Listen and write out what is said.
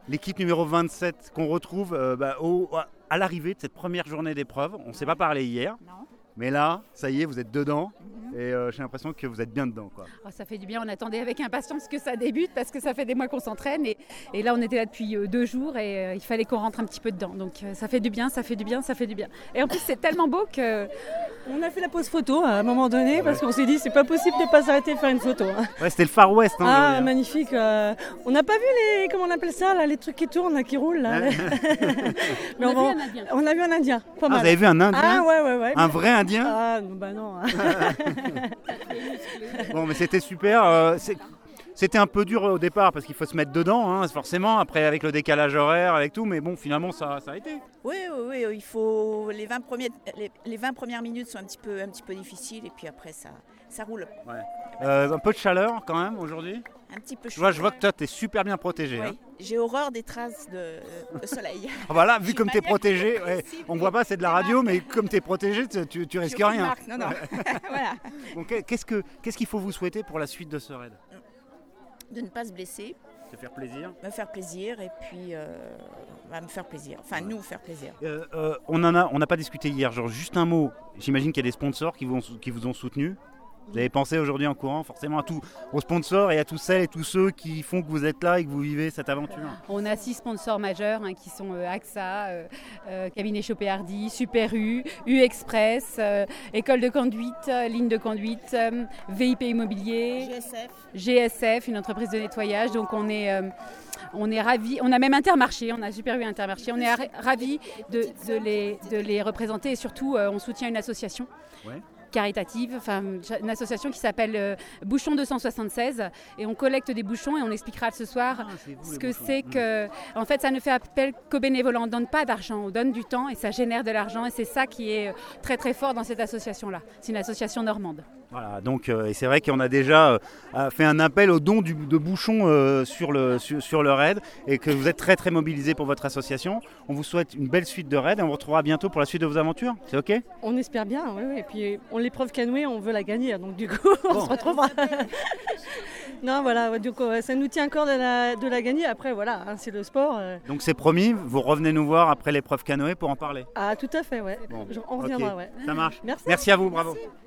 l'équipe numéro 27 qu'on retrouve à l'arrivée de cette première journée d'épreuve. On ne s'est pas parlé hier, mais là, ça y est, vous êtes dedans. Et j'ai l'impression que vous êtes bien dedans, quoi. Oh, ça fait du bien, on attendait avec impatience que ça débute parce que ça fait des mois qu'on s'entraîne et là on était là depuis 2 jours et il fallait qu'on rentre un petit peu dedans. Donc ça fait du bien, ça fait du bien, ça fait du bien. Et en plus c'est tellement beau que... On a fait la pause photo à un moment donné parce qu'on s'est dit c'est pas possible de pas s'arrêter de faire une photo. Ouais, c'était le Far West. Magnifique. On n'a pas vu les, comment on appelle ça, là, les trucs qui tournent, là, qui roulent. Là. Mais on a vu un Indien. Pas mal. Vous avez vu un Indien? Ah ouais. Un vrai Indien? Ah bah non. Bon, mais c'était super. C'était un peu dur au départ parce qu'il faut se mettre dedans, forcément. Après, avec le décalage horaire, avec tout, mais bon, finalement, ça a été. Oui, il faut les 20 premières minutes sont un petit peu difficiles et puis après ça roule. Ouais. Un peu de chaleur quand même aujourd'hui. Un petit peu chaud. Je vois que toi, tu es super bien protégé. Oui. J'ai horreur des traces de soleil. Voilà, vu comme tu es protégé, on ne voit pas, c'est de la radio, mais comme tu es protégé, tu risques rien. Non. Voilà. Donc, qu'est-ce qu'il faut vous souhaiter pour la suite de ce raid? De ne pas se blesser. Se faire plaisir. Me faire plaisir et puis me faire plaisir. Enfin, nous faire plaisir. On n'a pas discuté hier. Genre, juste un mot. J'imagine qu'il y a des sponsors qui vous ont soutenu. Vous avez pensé aujourd'hui en courant forcément aux sponsors et à tous celles et tous ceux qui font que vous êtes là et que vous vivez cette aventure. On a 6 sponsors majeurs qui sont AXA, Cabinet Chopé Hardy, Super U, U Express, École de conduite, Ligne de conduite, VIP Immobilier, GSF, une entreprise de nettoyage. Donc on est ravis. On a même Intermarché, on a Super U Intermarché. On est ravis de les représenter et surtout on soutient une association. Ouais. Caritative, une association qui s'appelle Bouchon 276 et on collecte des bouchons et on expliquera ce soir ce que c'est que, en fait, ça ne fait appel qu'aux bénévoles, on ne donne pas d'argent, on donne du temps et ça génère de l'argent et c'est ça qui est très très fort dans cette association-là. C'est une association normande. Voilà, donc et c'est vrai qu'on a déjà fait un appel au don de bouchons sur le raid et que vous êtes très très mobilisés pour votre association. On vous souhaite une belle suite de raid et on vous retrouvera bientôt pour la suite de vos aventures. C'est OK? On espère bien, oui. Et puis l'épreuve canoë, on veut la gagner, donc du coup on se retrouvera. Non, voilà, donc ça nous tient encore de la gagner. Après, voilà, c'est le sport. Donc c'est promis, vous revenez nous voir après l'épreuve canoë pour en parler. Ah, tout à fait, ouais. Bon, On reviendra, okay. ouais. Ça marche. Merci. Merci à vous, bravo. Merci.